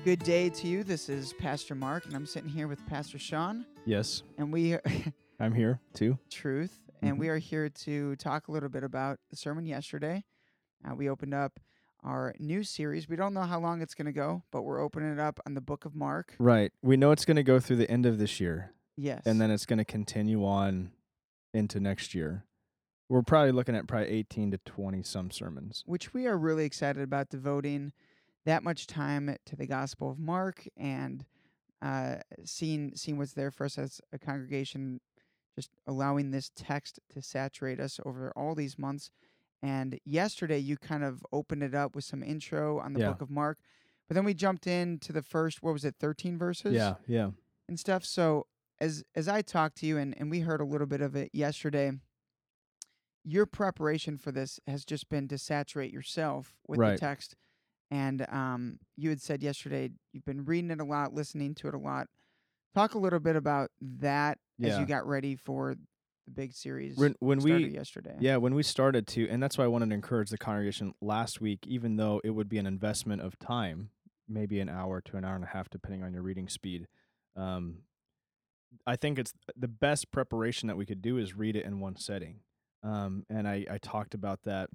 Good day to you. This is Pastor Mark, and I'm sitting here with Pastor Sean, Yes, and we are I'm here too. Truth, and we are here to talk a little bit about the sermon yesterday. We opened up our new series. We don't know how long it's going to go, but we're opening it up on the book of Mark. Right. We know it's going to go through the end of this year, Yes. and then it's going to continue on into next year. We're probably looking at 18 to 20 some sermons. Which we are really excited about, devoting that much time to the Gospel of Mark and seeing what's there for us as a congregation, just allowing this text to saturate us over all these months. And yesterday, you kind of opened it up with some intro on the Yeah. book of Mark, but then we jumped into the first, 13 verses? Yeah. And stuff. So as I talked to you, and we heard a little bit of it yesterday, your preparation for this has just been to saturate yourself with the Right. text. And you had said yesterday you've been reading it a lot, listening to it a lot. Talk a little bit about that as you Yeah. got ready for the big series When started we yesterday. when we started to, and that's why I wanted to encourage the congregation last week, even though it would be an investment of time, maybe an hour to an hour and a half, depending on your reading speed. Um, I think it's the best preparation that we could do is read it in one setting. And I talked about that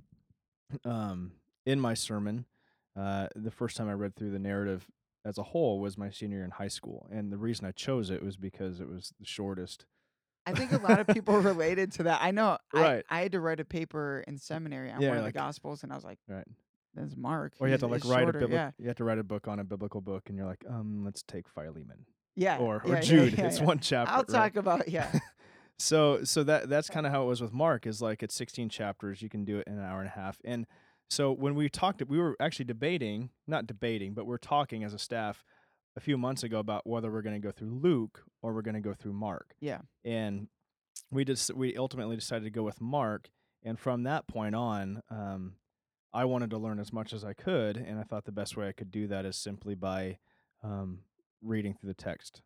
in my sermon. The first time I read through the narrative as a whole was my senior year in high school. And the reason I chose it was because it was the shortest. I think a lot of people related to that. I know Right. I had to write a paper in seminary on Yeah, one of the like- Gospels, and I was like, Right. "That's Mark." Or you have to He's write shorter, yeah. you have to write a book on a biblical book, and you're like, let's take Philemon Yeah, or yeah, Jude. yeah, It's yeah. one chapter. I'll right? talk about So that's kind of how it was with Mark. Is like it's 16 chapters. You can do it in an hour and a half. And so when we talked, we were actually not debating, but we're talking as a staff a few months ago about whether we're going to go through Luke or we're going to go through Mark. Yeah. And we ultimately decided to go with Mark. And from that point on, I wanted to learn as much as I could, and I thought the best way I could do that is simply by reading through the text.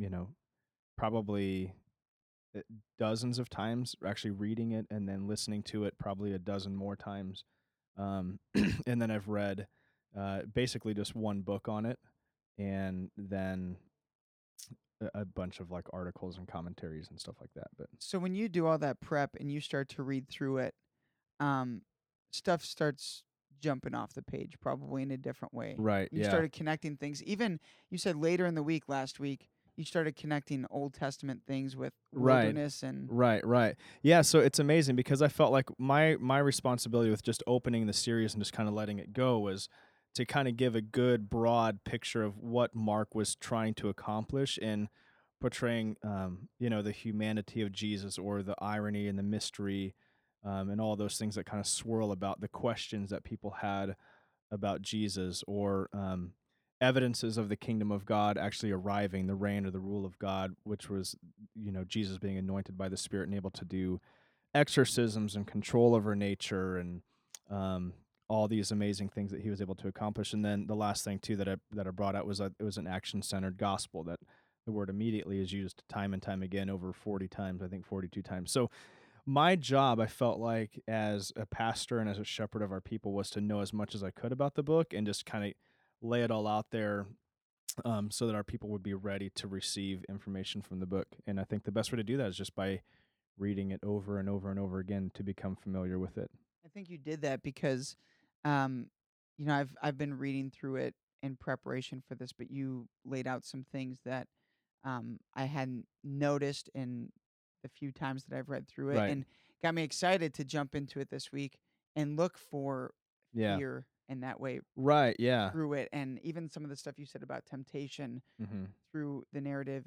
Probably dozens of times, actually reading it and then listening to it probably a dozen more times. And then I've read basically just one book on it, and then a bunch of like articles and commentaries and stuff like that. But So when you do all that prep and you start to read through it, um, stuff starts jumping off the page probably in a different way. right, You yeah, started connecting things. Even you said later in the week last week, you started connecting Old Testament things with right. wilderness and Right. Yeah, so it's amazing because I felt like my responsibility with just opening the series and just kind of letting it go was to kind of give a good broad picture of what Mark was trying to accomplish in portraying the humanity of Jesus, or the irony and the mystery, and all those things that kind of swirl about the questions that people had about Jesus, or evidences of the kingdom of God actually arriving, the reign or the rule of God, which was, Jesus being anointed by the Spirit and able to do exorcisms and control over nature, and all these amazing things that he was able to accomplish. And then the last thing too that I brought out was that it was an action-centered gospel, that the word immediately is used time and time again, over 40 times, I think 42 times. So my job, I felt like, as a pastor and as a shepherd of our people, was to know as much as I could about the book and just kind of lay it all out there, so that our people would be ready to receive information from the book. And I think the best way to do that is just by reading it over and over and over again to become familiar with it. I think you did that because, um, I've been reading through it in preparation for this, but you laid out some things that I hadn't noticed in the few times that I've read through it, Right. and got me excited to jump into it this week and look for Yeah. fear in that way Right. Yeah. through it, and even some of the stuff you said about temptation Mm-hmm. through the narrative,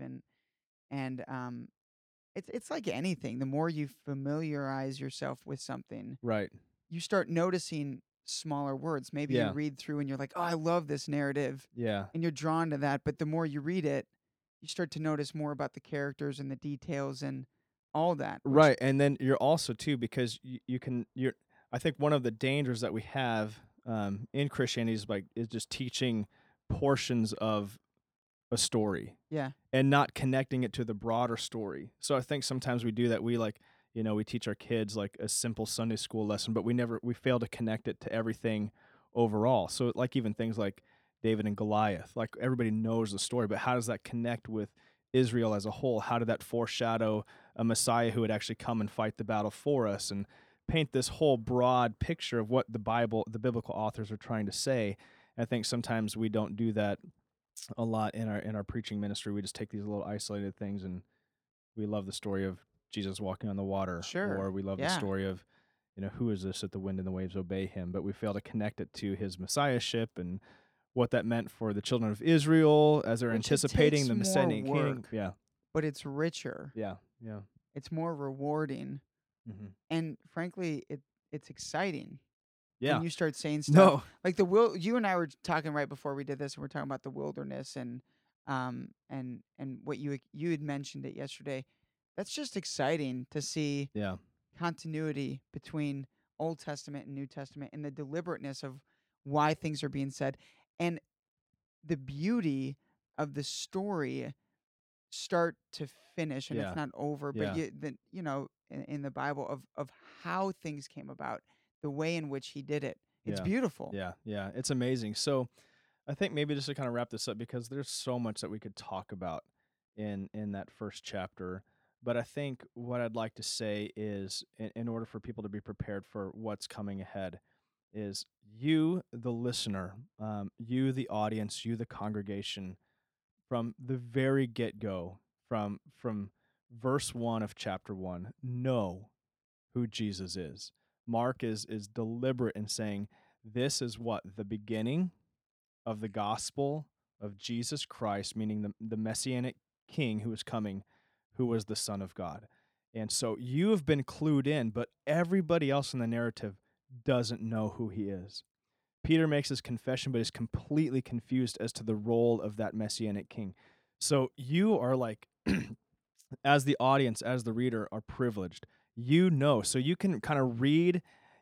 and it's like anything. The more you familiarize yourself with something, Right. you start noticing smaller words. Maybe you Yeah. read through and you're like, "Oh, I love this narrative," Yeah. and you're drawn to that. But the more you read it, you start to notice more about the characters and the details and all that. Right. And then you're also too, because you're I think one of the dangers that we have in Christianity is just teaching portions of a story Yeah, and not connecting it to the broader story. So I think sometimes we do that. We teach our kids like a simple Sunday school lesson, but we fail to connect it to everything overall. So like even things like David and Goliath. Like everybody knows the story, but how does that connect with Israel as a whole? How did that foreshadow a Messiah who would actually come and fight the battle for us and paint this whole broad picture of what the biblical authors are trying to say? I think sometimes we don't do that a lot in our preaching ministry. We just take these little isolated things, and we love the story of Jesus walking on the water, Sure. or we love the Yeah. story of, who is this that the wind and the waves obey him? But we fail to connect it to his messiahship and what that meant for the children of Israel as they're Which it anticipating takes the more Messianic king. work, Yeah, but it's richer. yeah, yeah. It's more rewarding, Hmm. and frankly, it's exciting when Yeah. you start saying stuff No. like you and I were talking right before we did this, and we're talking about the wilderness and what you had mentioned it yesterday. That's just exciting to see Yeah, continuity between Old Testament and New Testament and the deliberateness of why things are being said and the beauty of the story start to finish, and it's yeah, not over, but yeah, in the Bible of how things came about, the way in which he did it. It's yeah, beautiful. yeah, yeah. It's amazing. So I think maybe just to kind of wrap this up, because there's so much that we could talk about in that first chapter. But I think what I'd like to say is, in order for people to be prepared for what's coming ahead, is you, the listener, you, the audience, you, the congregation, from the very get go, from verse 1 of chapter 1, know who Jesus is. Mark is deliberate in saying this is what the beginning of the gospel of Jesus Christ, meaning the messianic king who is coming, who was the Son of God. And so you have been clued in, but everybody else in the narrative doesn't know who he is. Peter makes his confession, but is completely confused as to the role of that messianic king. So you are like, as the audience, as the reader, are privileged. So you can kind of read,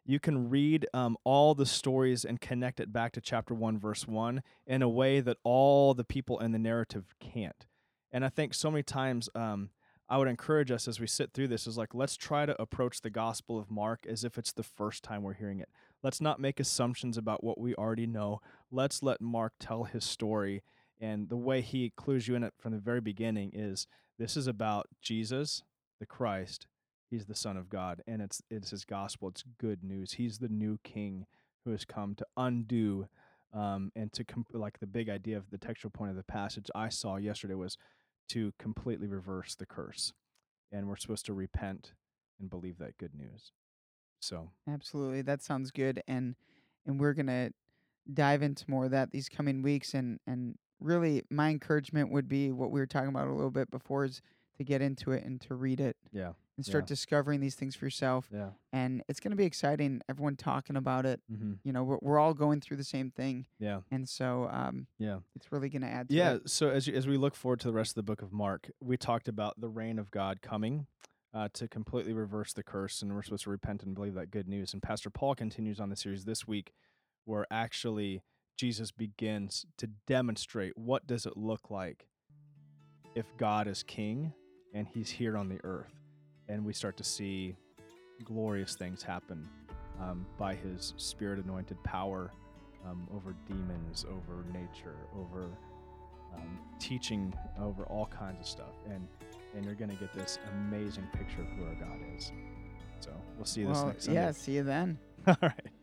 all the stories and connect it back to chapter 1, verse 1 in a way that all the people in the narrative can't. And I think so many times, I would encourage us as we sit through this is like, let's try to approach the Gospel of Mark as if it's the first time we're hearing it. Let's not make assumptions about what we already know. Let's let Mark tell his story. And the way he clues you in it from the very beginning is this is about Jesus, the Christ. He's the Son of God, and it's his gospel. It's good news. He's the new King who has come to undo, and to like the big idea of the textual point of the passage I saw yesterday was to completely reverse the curse, and we're supposed to repent and believe that good news. So Absolutely. That sounds good. And we're gonna dive into more of that these coming weeks, and really my encouragement would be what we were talking about a little bit before is to get into it and to read it yeah, and yeah, start discovering these things for yourself. yeah, And it's gonna be exciting, everyone talking about it. mm-hmm. We're all going through the same thing. Yeah, And so yeah. it's really gonna add to Yeah, it. so as we look forward to the rest of the book of Mark, we talked about the reign of God coming, to completely reverse the curse, and we're supposed to repent and believe that good news. And Pastor Paul continues on the series this week, where actually Jesus begins to demonstrate what does it look like if God is king and he's here on the earth, and we start to see glorious things happen, by his spirit-anointed power, over demons, over nature, over teaching, over all kinds of stuff, and you're going to get this amazing picture of who our God is. So we'll see you this Well, next Sunday. yeah, see you then. All right.